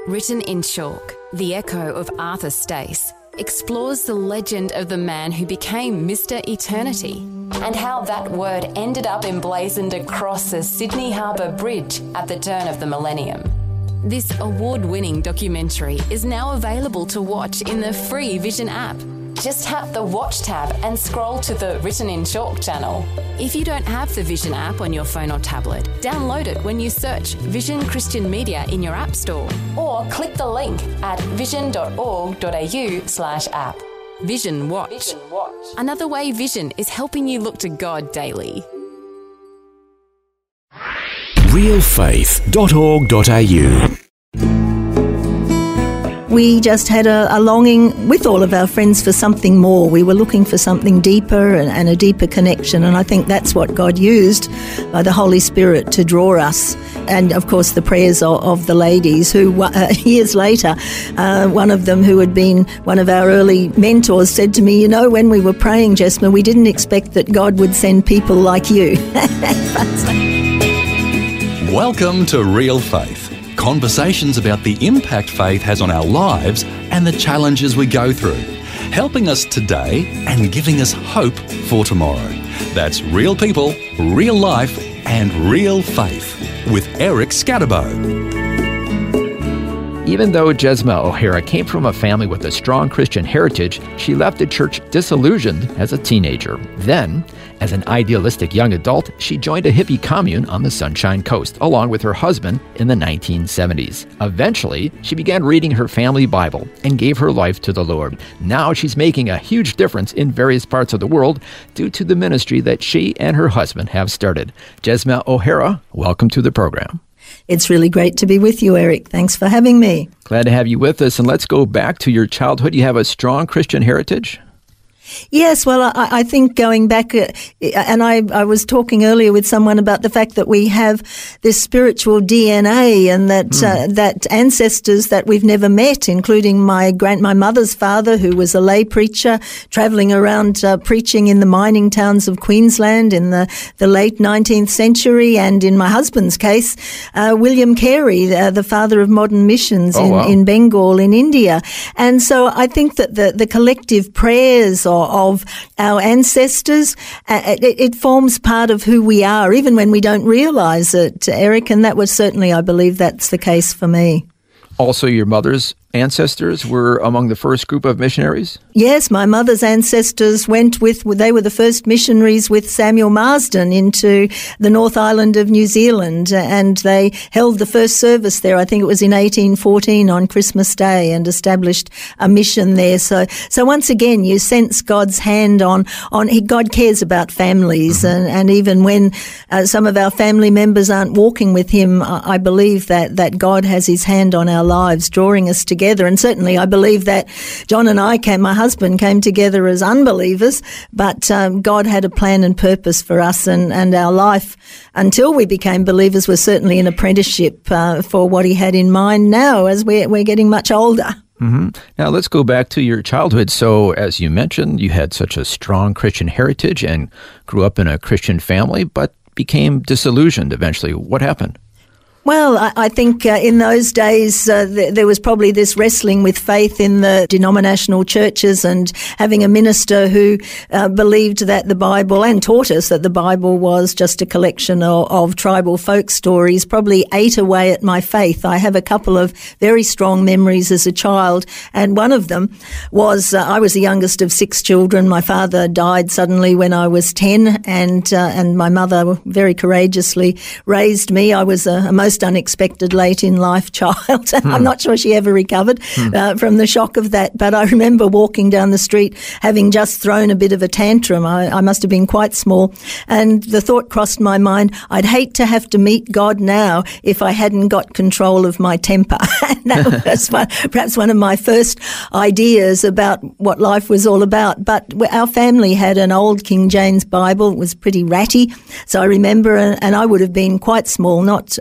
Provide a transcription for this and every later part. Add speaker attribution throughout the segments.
Speaker 1: Written in Chalk, The Echo of Arthur Stace explores the legend of the man who became Mr. Eternity and how that word ended up emblazoned across the Sydney Harbour Bridge at the turn of the millennium. This award-winning documentary is now available to watch in the free Vision app. Just tap the Watch tab and scroll to the Written in Chalk channel. If you don't have the Vision app on your phone or tablet, download it when you search Vision Christian Media in your app store or click the link at vision.org.au/app. Vision Watch. Another way Vision is helping you look to God daily.
Speaker 2: realfaith.org.au.
Speaker 3: We just had a longing with all of our friends for something more. We were looking for something deeper and a deeper connection, and I think that's what God used by the Holy Spirit to draw us. And, of course, the prayers of the ladies who, years later, one of them who had been one of our early mentors said to me, you know, when we were praying, Jesma, we didn't expect that God would send people like you.
Speaker 4: Welcome to Real Faith. Conversations about the impact faith has on our lives and the challenges we go through, helping us today and giving us hope for tomorrow. That's real people, real life and real faith with Eric Scatterbo.
Speaker 5: Even though Jesma O'Hara came from a family with a strong Christian heritage, she left the church disillusioned as a teenager. Then, as an idealistic young adult, she joined a hippie commune on the Sunshine Coast, along with her husband in the 1970s. Eventually, she began reading her family Bible and gave her life to the Lord. Now she's making a huge difference in various parts of the world due to the ministry that she and her husband have started. Jesma O'Hara, welcome to the program.
Speaker 3: It's really great to be with you, Eric. Thanks for having me.
Speaker 5: Glad to have you with us. And let's go back to your childhood. You have a strong Christian heritage?
Speaker 3: Yes, well, I think going back, and I was talking earlier with someone about the fact that we have this spiritual DNA and that ancestors that we've never met, including my mother's father, who was a lay preacher, travelling around preaching in the mining towns of Queensland in the late 19th century, and in my husband's case, William Carey, the father of modern missions in Bengal in India. And so I think that the collective prayers of our ancestors, it forms part of who we are, even when we don't realise it, Eric, and that was certainly, I believe that's the case for me.
Speaker 5: Also, your mother's ancestors were among the first group of missionaries?
Speaker 3: Yes, my mother's ancestors they were the first missionaries with Samuel Marsden into the North Island of New Zealand, and they held the first service there, I think it was in 1814 on Christmas Day, and established a mission there. So once again, you sense God's hand on God cares about families, and even when some of our family members aren't walking with him, I believe that God has his hand on our lives, drawing us together. And certainly I believe that John and my husband came together as unbelievers, but God had a plan and purpose for us, and our life until we became believers was certainly an apprenticeship for what he had in mind now as we're getting much older.
Speaker 5: Mm-hmm. Now let's go back to your childhood. So as you mentioned, you had such a strong Christian heritage and grew up in a Christian family, but became disillusioned eventually. What happened?
Speaker 3: Well, I think in those days there was probably this wrestling with faith in the denominational churches, and having a minister who believed that the Bible, and taught us that the Bible was just a collection of tribal folk stories, probably ate away at my faith. I have a couple of very strong memories as a child, and one of them was I was the youngest of 6 children. My father died suddenly when I was 10, and my mother very courageously raised me. I was a most unexpected late in life child. I'm not sure she ever recovered from the shock of that, but I remember walking down the street having just thrown a bit of a tantrum. I must have been quite small, and the thought crossed my mind, I'd hate to have to meet God now if I hadn't got control of my temper. And that was perhaps one of my first ideas about what life was all about. But our family had an old King James Bible. It was pretty ratty, so I remember, and I would have been quite small, not old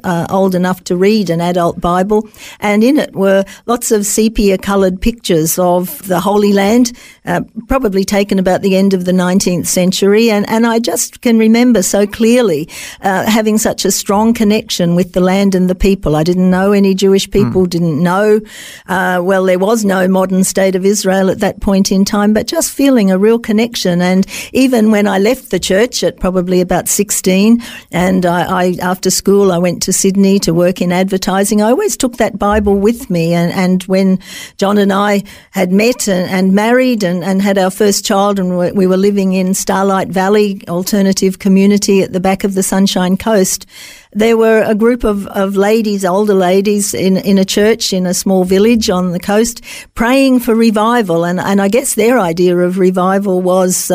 Speaker 3: old enough to read an adult Bible, and in it were lots of sepia-coloured pictures of the Holy Land, probably taken about the end of the 19th century, and I just can remember so clearly having such a strong connection with the land and the people. I didn't know any Jewish people, didn't know, well, there was no modern state of Israel at that point in time, but just feeling a real connection. And even when I left the church at probably about 16, and I after school I went to Sydney to work in advertising, I always took that Bible with me. And when John and I had met and married and had our first child, and we were living in Starlight Valley alternative community at the back of the Sunshine Coast, there were a group of ladies, older ladies in a church in a small village on the coast praying for revival. And I guess their idea of revival was,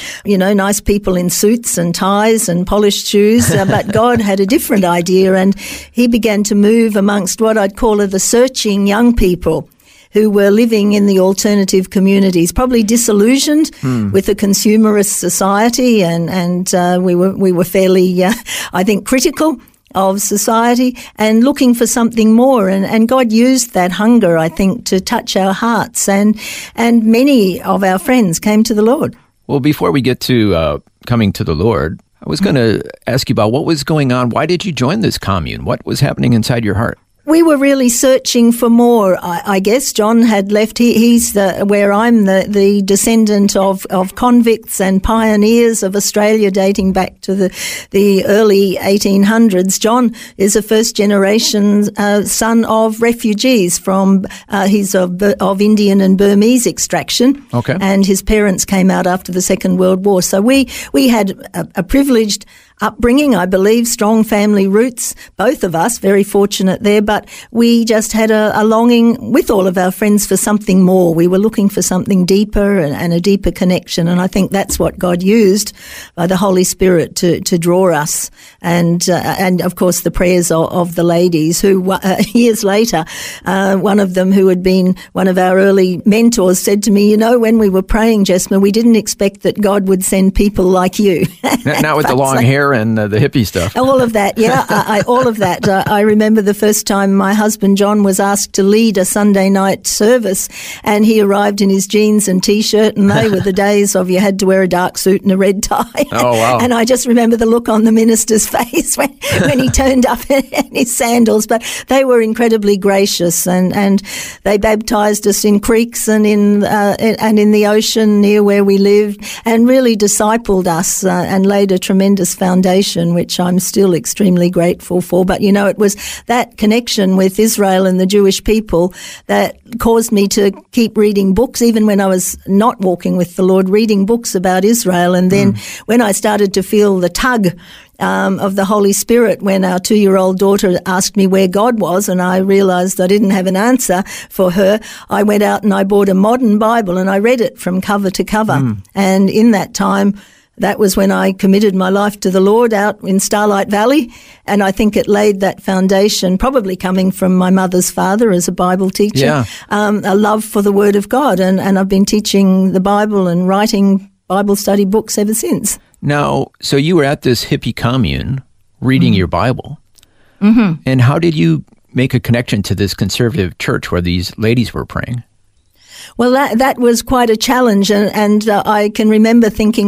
Speaker 3: nice people in suits and ties and polished shoes. But God had a different idea, and he began to move amongst what I'd call the searching young people who were living in the alternative communities, probably disillusioned with the consumerist society, and we were fairly, I think, critical of society and looking for something more. And God used that hunger, I think, to touch our hearts, and many of our friends came to the Lord.
Speaker 5: Well, before we get to coming to the Lord, I was going to ask you about what was going on. Why did you join this commune? What was happening inside your heart?
Speaker 3: We were really searching for more. I guess John had left. He's where I'm the descendant of convicts and pioneers of Australia, dating back to the early 1800s. John is a first generation son of refugees from he's of Indian and Burmese extraction.
Speaker 5: Okay.
Speaker 3: And his parents came out after the Second World War. So we had a privileged upbringing, I believe, strong family roots, both of us, very fortunate there, but we just had a longing with all of our friends for something more. We were looking for something deeper and a deeper connection, and I think that's what God used by the Holy Spirit to draw us. And of course the prayers of the ladies who years later, one of them who had been one of our early mentors said to me, when we were praying, Jesma, we didn't expect that God would send people like you.
Speaker 5: Not with the long hair and the hippie stuff.
Speaker 3: All of that, yeah, all of that. I remember the first time my husband John was asked to lead a Sunday night service, and he arrived in his jeans and T-shirt, and they were the days of you had to wear a dark suit and a red tie.
Speaker 5: Oh, wow.
Speaker 3: And I just remember the look on the minister's face when he turned up in his sandals. But they were incredibly gracious, and they baptised us in creeks and in the ocean near where we lived, and really discipled us and laid a tremendous foundation, which I'm still extremely grateful for. But, it was that connection with Israel and the Jewish people that caused me to keep reading books, even when I was not walking with the Lord, reading books about Israel. And then when I started to feel the tug of the Holy Spirit, when our 2-year-old daughter asked me where God was, and I realised I didn't have an answer for her, I went out and I bought a modern Bible and I read it from cover to cover. And in that time, that was when I committed my life to the Lord out in Starlight Valley, and I think it laid that foundation, probably coming from my mother's father as a Bible teacher, a love for the Word of God, and I've been teaching the Bible and writing Bible study books ever since.
Speaker 5: Now, so you were at this hippie commune reading your Bible, and how did you make a connection to this conservative church where these ladies were praying?
Speaker 3: Well, that was quite a challenge, and I can remember thinking,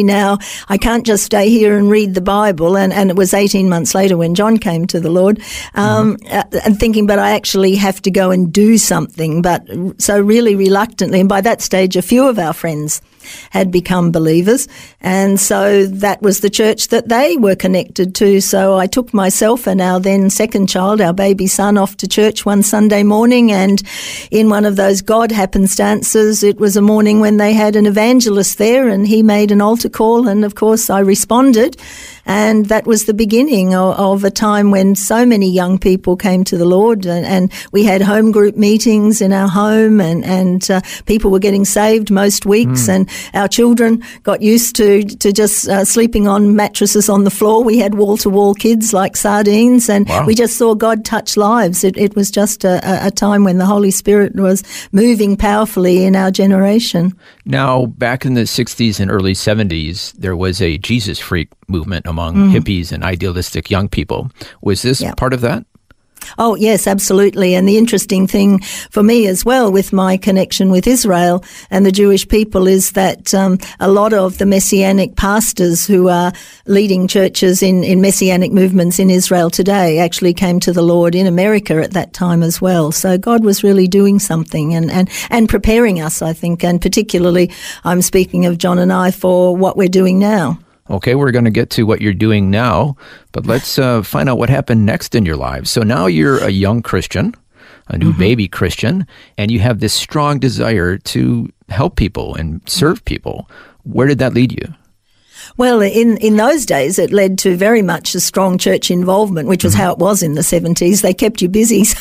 Speaker 3: I can't just stay here and read the Bible, and it was 18 months later when John came to the Lord, and thinking, but I actually have to go and do something, but so really reluctantly, and by that stage a few of our friends had become believers, and so that was the church that they were connected to. So I took myself and our then second child, our baby son, off to church one Sunday morning, and in one of those God happenstances, it was a morning when they had an evangelist there, and he made an altar call, and of course I responded, and that was the beginning of a time when so many young people came to the Lord, and we had home group meetings in our home, and people were getting saved most weeks, and our children got used to just sleeping on mattresses on the floor. We had wall-to-wall kids like sardines, and we just saw God touch lives. It was just a time when the Holy Spirit was moving powerfully in our generation.
Speaker 5: Now, back in the 60s and early 70s, there was a Jesus freak movement among hippies and idealistic young people. Was this part of that?
Speaker 3: Oh, yes, absolutely. And the interesting thing for me as well with my connection with Israel and the Jewish people is that a lot of the Messianic pastors who are leading churches in Messianic movements in Israel today actually came to the Lord in America at that time as well. So God was really doing something and preparing us, I think, and particularly I'm speaking of John and I for what we're doing now.
Speaker 5: Okay, we're going to get to what you're doing now, but let's find out what happened next in your lives. So now you're a young Christian, a new baby Christian, and you have this strong desire to help people and serve people. Where did that lead you?
Speaker 3: Well, in those days, it led to very much a strong church involvement, which was how it was in the 70s. They kept you busy, so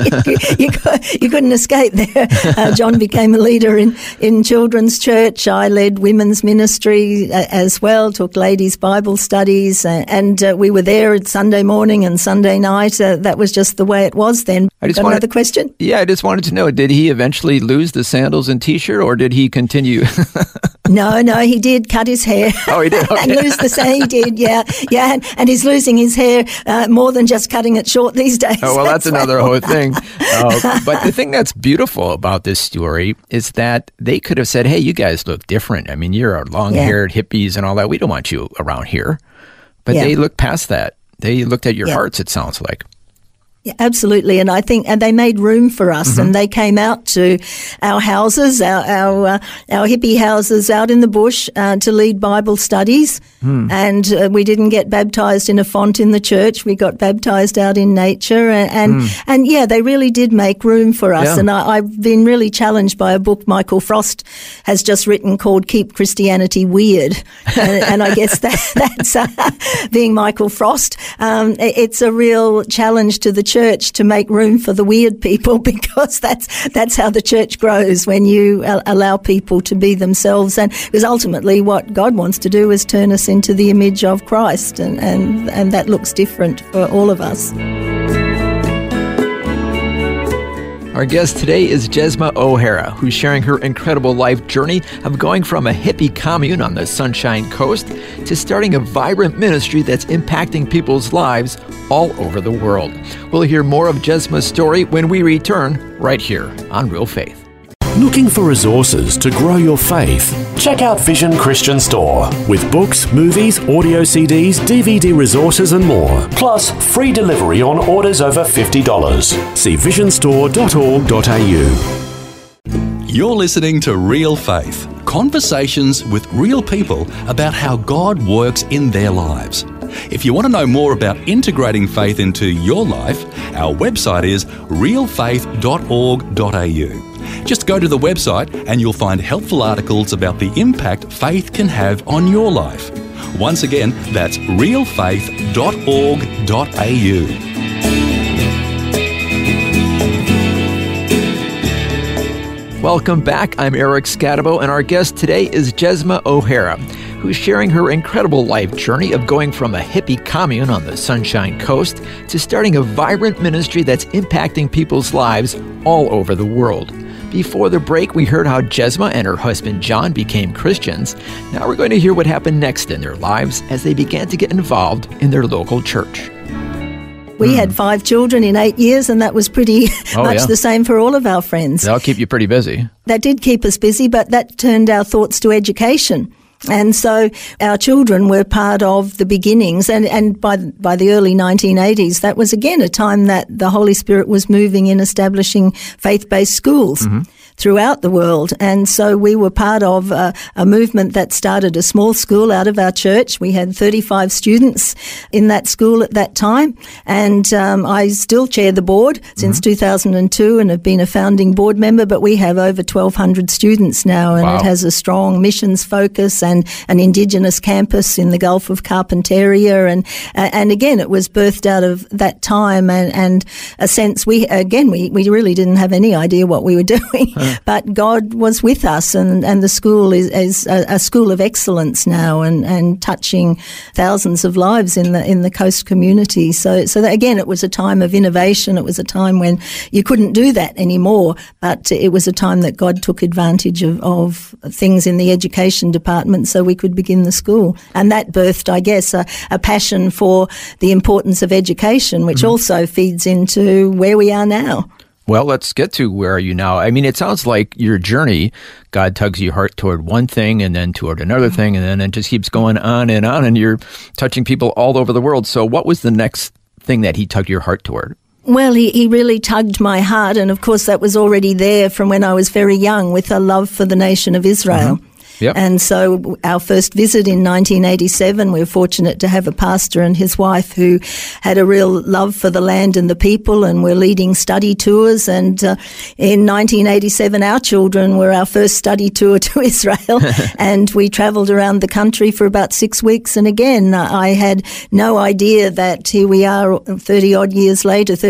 Speaker 3: you couldn't escape there. John became a leader in children's church. I led women's ministry as well, took ladies' Bible studies, and we were there at Sunday morning and Sunday night. That was just the way it was then. Got another question?
Speaker 5: Yeah, I just wanted to know, did he eventually lose the sandals and T-shirt, or did he continue?
Speaker 3: No, he did cut his hair.
Speaker 5: Oh, he did? Okay.
Speaker 3: And lose the same, he did, yeah. And he's losing his hair more than just cutting it short these days.
Speaker 5: Oh, well, that's another whole thing. But the thing that's beautiful about this story is that they could have said, hey, you guys look different. I mean, you're long-haired hippies and all that. We don't want you around here. But they looked past that. They looked at your hearts, it sounds like.
Speaker 3: Yeah, absolutely, and I think they made room for us, and they came out to our houses, our hippie houses out in the bush to lead Bible studies, and we didn't get baptized in a font in the church. We got baptized out in nature, and they really did make room for us. Yeah. And I've been really challenged by a book Michael Frost has just written called "Keep Christianity Weird," and I guess that's being Michael Frost. It's a real challenge to the church to make room for the weird people, because that's how the church grows, when you allow people to be themselves. And because ultimately what God wants to do is turn us into the image of Christ, and that looks different for all of us.
Speaker 5: Our guest today is Jesma O'Hara, who's sharing her incredible life journey of going from a hippie commune on the Sunshine Coast to starting a vibrant ministry that's impacting people's lives all over the world. We'll hear more of Jesma's story when we return right here on Real Faith.
Speaker 2: Looking for resources to grow your faith? Check out Vision Christian Store with books, movies, audio CDs, DVD resources and more. Plus, free delivery on orders over $50. See visionstore.org.au.
Speaker 4: You're listening to Real Faith, conversations with real people about how God works in their lives. If you want to know more about integrating faith into your life, our website is realfaith.org.au. Just go to the website and you'll find helpful articles about the impact faith can have on your life. Once again, that's realfaith.org.au.
Speaker 5: Welcome back. I'm Eric Scatabo, and our guest today is Jesma O'Hara, who's sharing her incredible life journey of going from a hippie commune on the Sunshine Coast to starting a vibrant ministry that's impacting people's lives all over the world. Before the break, we heard how Jesma and her husband John became Christians. Now we're going to hear what happened next in their lives as they began to get involved in their local church.
Speaker 3: We had 5 children in 8 years, and that was pretty much the same for all of our friends.
Speaker 5: That'll keep you pretty busy.
Speaker 3: That did keep us busy, but that turned our thoughts to education. And so our children were part of the beginnings, and by the early 1980s, that was again a time that the Holy Spirit was moving in establishing faith-based schools throughout the world. And so we were part of a movement that started a small school out of our church. We had 35 students in that school at that time, and I still chair the board since 2002 and have been a founding board member, but we have over 1,200 students now, and it has a strong missions focus and an Indigenous campus in the Gulf of Carpentaria. And again, it was birthed out of that time and a sense we really didn't have any idea what we were doing. but God was with us, and the school is a school of excellence now, and touching thousands of lives in the coast community. So that, again, it was a time of innovation. It was a time when you couldn't do that anymore, but it was a time that God took advantage of things in the education department so we could begin the school. And that birthed, I guess, a passion for the importance of education, which also feeds into where we are now.
Speaker 5: Well, let's get to where are you now. I mean, it sounds like your journey, God tugs your heart toward one thing and then toward another thing, and then it just keeps going on, and you're touching people all over the world. So what was the next thing that he tugged your heart toward?
Speaker 3: Well, he really tugged my heart, and of course that was already there from when I was very young, with a love for the nation of Israel.
Speaker 5: Yep.
Speaker 3: And so our first visit in 1987, we were fortunate to have a pastor and his wife who had a real love for the land and the people, and were leading study tours. And in 1987, our children were our first study tour to Israel, and we travelled around the country for about 6 weeks. And again, I had no idea that here we are 32 years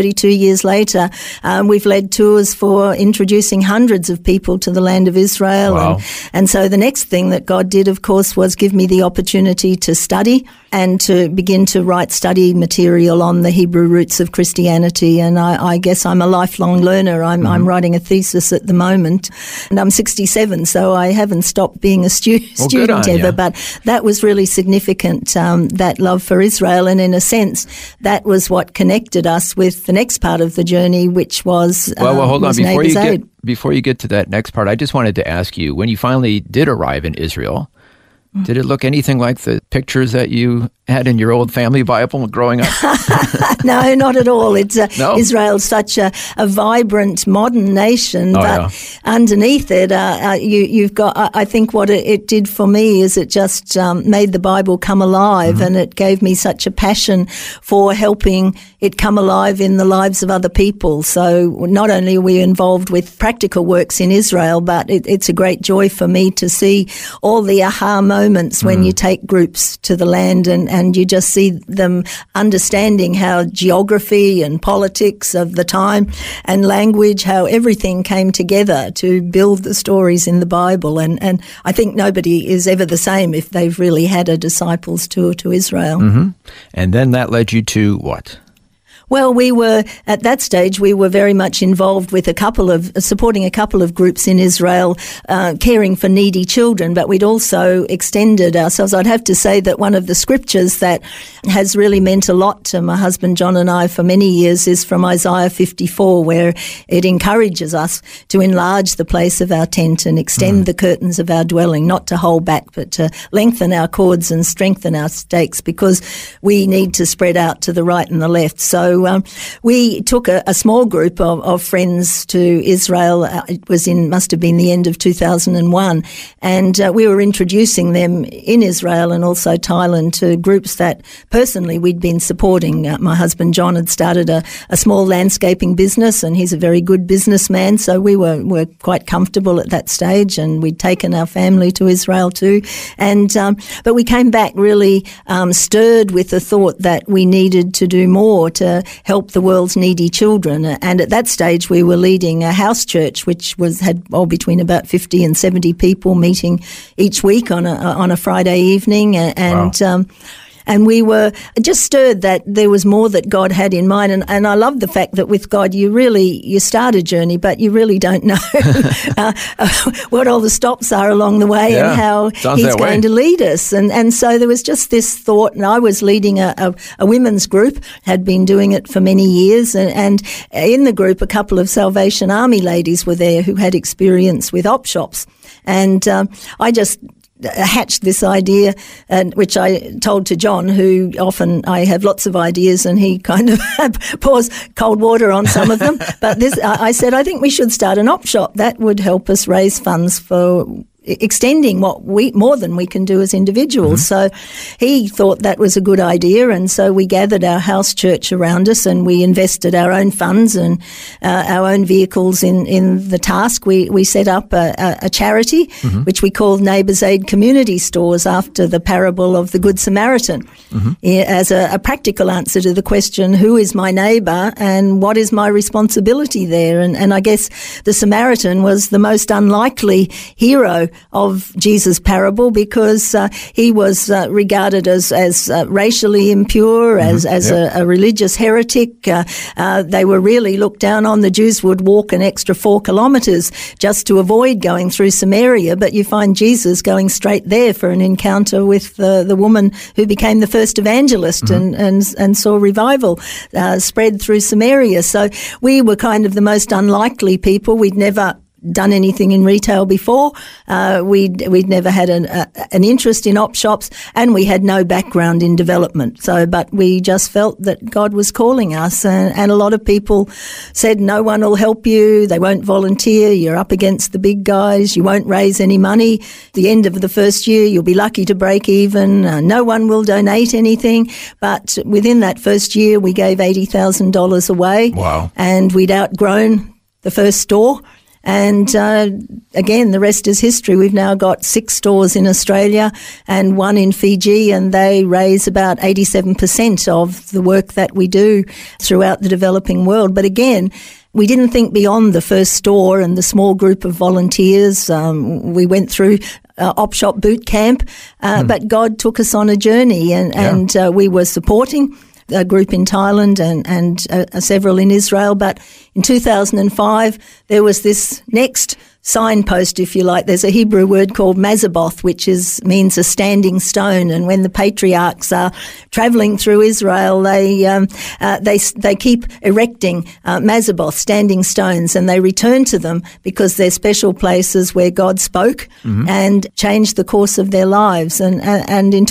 Speaker 3: later, we've led tours for introducing hundreds of people to the land of Israel.
Speaker 5: Wow.
Speaker 3: And so the next thing that God did, of course, was give me the opportunity to study and to begin to write study material on the Hebrew roots of Christianity. And I guess I'm a lifelong learner. I'm writing a thesis at the moment, and I'm 67, so I haven't stopped being a student ever. But that was really significant, that love for Israel. And in a sense, that was what connected us with the next part of the journey, which was
Speaker 5: well, hold on.
Speaker 3: Neighbours Aid.
Speaker 5: Before you get to that next part, I just wanted to ask you, when you finally did arrive in Israel, did it look anything like the pictures that you had in your old family Bible growing up?
Speaker 3: No, not at all. It's
Speaker 5: No?
Speaker 3: Israel's such a vibrant, modern nation, underneath it, you've got. I think what it did for me is it just made the Bible come alive, and it gave me such a passion for helping it come alive in the lives of other people. So not only are we involved with practical works in Israel, but it's a great joy for me to see all the aha moments when you take groups to the land and you just see them understanding how geography and politics of the time and language, how everything came together to build the stories in the Bible. And I think nobody is ever the same if they've really had a disciples tour to Israel.
Speaker 5: And then that led you to what?
Speaker 3: Well, at that stage, we were very much involved with supporting a couple of groups in Israel, caring for needy children, but we'd also extended ourselves. I'd have to say that one of the scriptures that has really meant a lot to my husband John and I for many years is from Isaiah 54, where it encourages us to enlarge the place of our tent and extend the curtains of our dwelling, not to hold back, but to lengthen our cords and strengthen our stakes, because we need to spread out to the right and the left. So we took a small group of friends to Israel. It must have been the end of 2001, and we were introducing them in Israel and also Thailand to groups that personally we'd been supporting. My husband John had started a small landscaping business, and he's a very good businessman, so we were quite comfortable at that stage, and we'd taken our family to Israel too. And but we came back really stirred with the thought that we needed to do more to help the world's needy children. And at that stage, we were leading a house church, which had between about 50 and 70 people meeting each week on a Friday evening. And
Speaker 5: wow.
Speaker 3: And we were just stirred that there was more that God had in mind. And I love the fact that with God, you start a journey, but you really don't know what all the stops are along the way and how He's going to lead us. And so there was just this thought, and I was leading a women's group, had been doing it for many years. And in the group, a couple of Salvation Army ladies were there who had experience with op shops. And I just hatched this idea, which I told to John, who often I have lots of ideas and he kind of pours cold water on some of them. But I said, I think we should start an op shop. That would help us raise funds for extending more than we can do as individuals. So he thought that was a good idea, and so we gathered our house church around us, and we invested our own funds and our own vehicles in the task. We set up a charity which we called Neighbours Aid Community Stores, after the parable of the Good Samaritan, as a practical answer to the question, who is my neighbour and what is my responsibility there? And I guess the Samaritan was the most unlikely hero of Jesus' parable, because he was regarded as racially impure, as a religious heretic. They were really looked down on. The Jews would walk an extra 4 kilometres just to avoid going through Samaria, but you find Jesus going straight there for an encounter with the woman who became the first evangelist and saw revival spread through Samaria. So we were kind of the most unlikely people. We'd never done anything in retail before. We'd never had an interest in op shops, and we had no background in development. But we just felt that God was calling us, and a lot of people said, no one will help you, they won't volunteer, you're up against the big guys, you won't raise any money. At the end of the first year, you'll be lucky to break even, no one will donate anything. But within that first year, we gave $80,000 away.
Speaker 5: Wow.
Speaker 3: And we'd outgrown the first store. And again, the rest is history. We've now got 6 stores in Australia and 1 in Fiji, and they raise about 87% of the work that we do throughout the developing world. But again, we didn't think beyond the first store and the small group of volunteers. We went through op shop boot camp, but God took us on a journey, and we were supporting a group in Thailand and several in Israel. But in 2005, there was this next signpost, if you like. There's a Hebrew word called mazaboth, which means a standing stone. And when the patriarchs are travelling through Israel, they keep erecting mazaboth, standing stones, and they return to them because they're special places where God spoke and changed the course of their lives. And in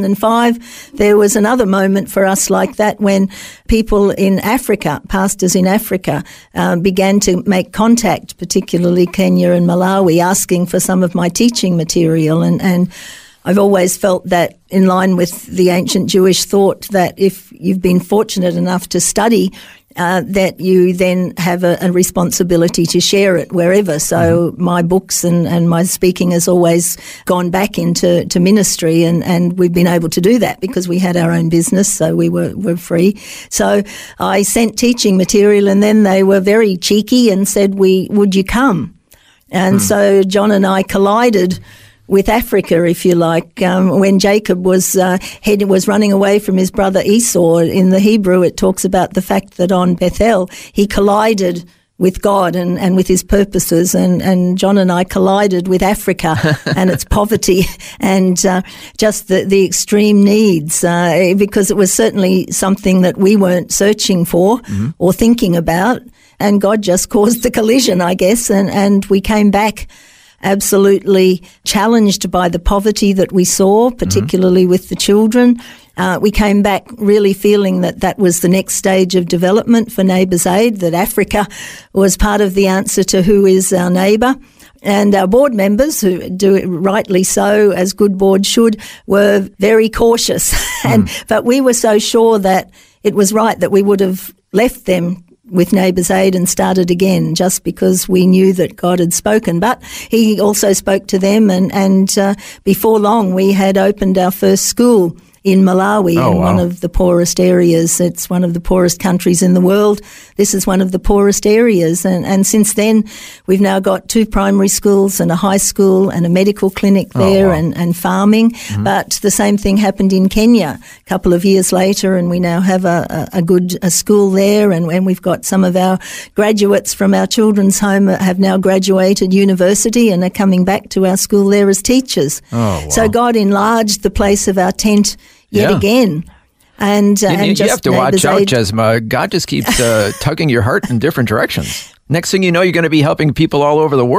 Speaker 3: 2005, there was another moment for us like that, when people in Africa, pastors in Africa, began to make contact, particularly Kenya and Malawi, asking for some of my teaching material. And I've always felt that, in line with the ancient Jewish thought, that if you've been fortunate enough to study, that you then have a responsibility to share it wherever. So my books and my speaking has always gone back into ministry, and we've been able to do that because we had our own business, so we were free. So I sent teaching material, and then they were very cheeky and said, would you come? And so John and I collided with Africa, if you like. When Jacob was running away from his brother Esau, in the Hebrew it talks about the fact that on Bethel he collided with God and with his purposes, and John and I collided with Africa and its poverty and just the extreme needs, because it was certainly something that we weren't searching for or thinking about, and God just caused the collision, I guess, and we came back absolutely challenged by the poverty that we saw, particularly with the children. We came back really feeling that was the next stage of development for Neighbours Aid, that Africa was part of the answer to who is our neighbour. And our board members, who do it rightly so, as good boards should, were very cautious. But we were so sure that it was right that we would have left them with Neighbours Aid and started again, just because we knew that God had spoken. But he also spoke to them, and before long we had opened our first school in Malawi, one of the poorest areas. It's one of the poorest countries in the world. This is one of the poorest areas. And since then, we've now got 2 primary schools and a high school and a medical clinic there and farming. But the same thing happened in Kenya a couple of years later, and we now have a good school there. And we've got some of our graduates from our children's home have now graduated university and are coming back to our school there as teachers. So God enlarged the place of our tent yet again. And
Speaker 5: you
Speaker 3: just
Speaker 5: have to watch out,
Speaker 3: Aid.
Speaker 5: Jesma. God just keeps tugging your heart in different directions. Next thing you know, you're going to be helping people all over the world.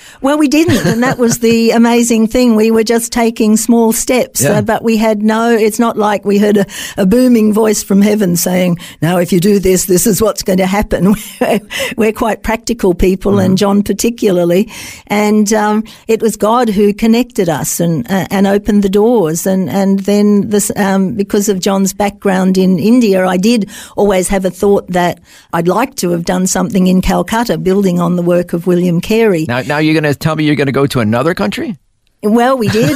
Speaker 3: Well, we didn't, and that was the amazing thing. We were just taking small steps, but we had it's not like we heard a booming voice from heaven saying, now if you do this, this is what's going to happen. We're quite practical people, and John particularly, and it was God who connected us and opened the doors, and then this, because of John's background in India, I did always have a thought that I'd like to have done something in Calcutta, building on the work of William Carey.
Speaker 5: Now you're going to tell me you're going to go to another country?
Speaker 3: Well, we did.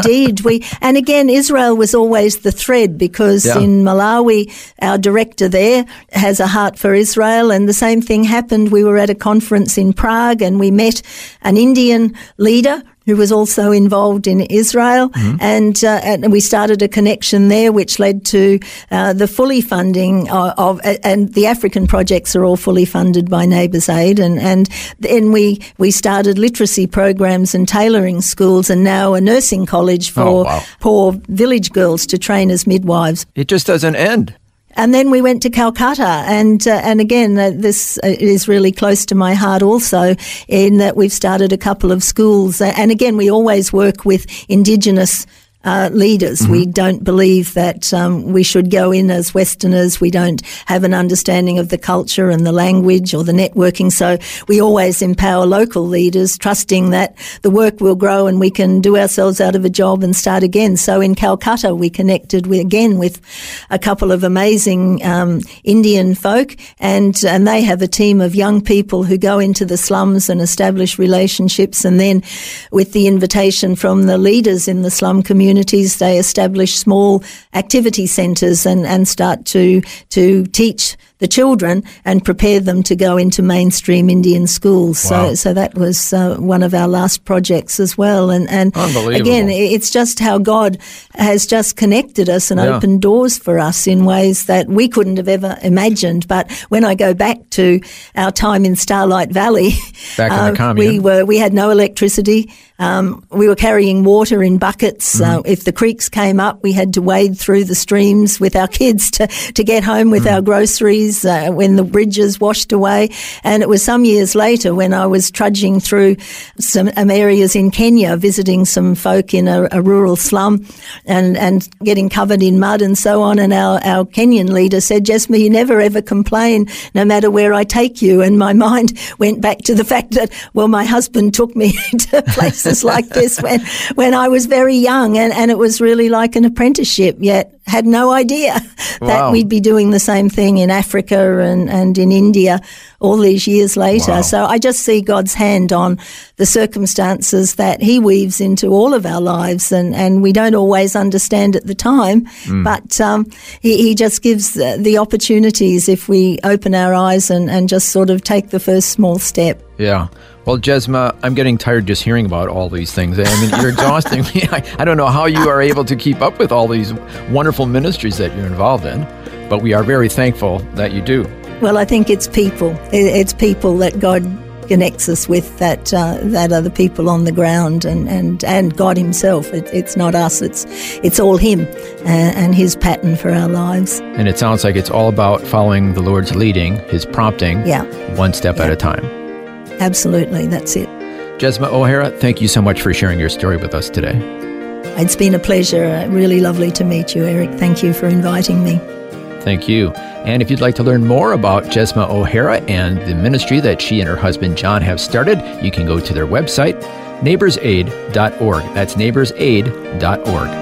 Speaker 3: And again, Israel was always the thread, because in Malawi, our director there has a heart for Israel, and the same thing happened. We were at a conference in Prague, and we met an Indian leader who was also involved in Israel, and we started a connection there, which led to the fully funding of and the African projects are all fully funded by Neighbours Aid, and then we started literacy programs and tailoring schools, and now a nursing college for poor village girls to train as midwives.
Speaker 5: It just doesn't end.
Speaker 3: And then we went to Calcutta, and again, this is really close to my heart also, in that we've started a couple of schools. And again, we always work with Indigenous leaders. We don't believe that we should go in as Westerners. We don't have an understanding of the culture and the language or the networking. So we always empower local leaders, trusting that the work will grow and we can do ourselves out of a job and start again. So in Calcutta, we connected with a couple of amazing Indian folk, and they have a team of young people who go into the slums and establish relationships. And then with the invitation from the leaders in the slum communities, they establish small activity centres and start to teach the children and prepare them to go into mainstream Indian schools.
Speaker 5: Wow.
Speaker 3: So that was one of our last projects as well. And again, it's just how God has just connected us and opened doors for us in ways that we couldn't have ever imagined. But when I go back to our time in Starlight Valley,
Speaker 5: back in the commune,
Speaker 3: we had no electricity. We were carrying water in buckets. If the creeks came up, we had to wade through the streams with our kids to get home with our groceries when the bridges washed away. And it was some years later when I was trudging through some areas in Kenya, visiting some folk in a rural slum and getting covered in mud and so on. And our Kenyan leader said, Jesma, you never ever complain no matter where I take you. And my mind went back to the fact that, well, my husband took me to places like this when I was very young, and it was really like an apprenticeship, yet had no idea that we'd be doing the same thing in Africa and in India all these years later.
Speaker 5: Wow.
Speaker 3: So I just see God's hand on the circumstances that he weaves into all of our lives, and we don't always understand at the time, but he just gives the opportunities if we open our eyes and just sort of take the first small step.
Speaker 5: Yeah. Well, Jesma, I'm getting tired just hearing about all these things. I mean, you're exhausting me. I don't know how you are able to keep up with all these wonderful ministries that you're involved in, but we are very thankful that you do.
Speaker 3: Well, I think it's people. It's people that God connects us with, that are the people on the ground, and God himself. It's not us. It's all him and his pattern for our lives.
Speaker 5: And it sounds like it's all about following the Lord's leading, his prompting, one step at a time.
Speaker 3: Absolutely, that's it.
Speaker 5: Jesma O'Hara, thank you so much for sharing your story with us today.
Speaker 3: It's been a pleasure. Really lovely to meet you, Eric. Thank you for inviting me.
Speaker 5: Thank you. And if you'd like to learn more about Jesma O'Hara and the ministry that she and her husband John have started, you can go to their website, neighborsaid.org. That's neighborsaid.org.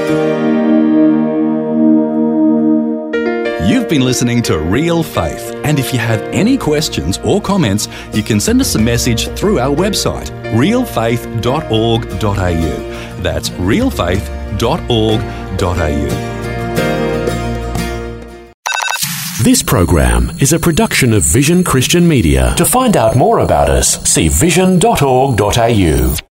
Speaker 4: You've been listening to Real Faith, and if you have any questions or comments, you can send us a message through our website, realfaith.org.au. That's realfaith.org.au.
Speaker 2: This program is a production of Vision Christian Media. To find out more about us, see vision.org.au.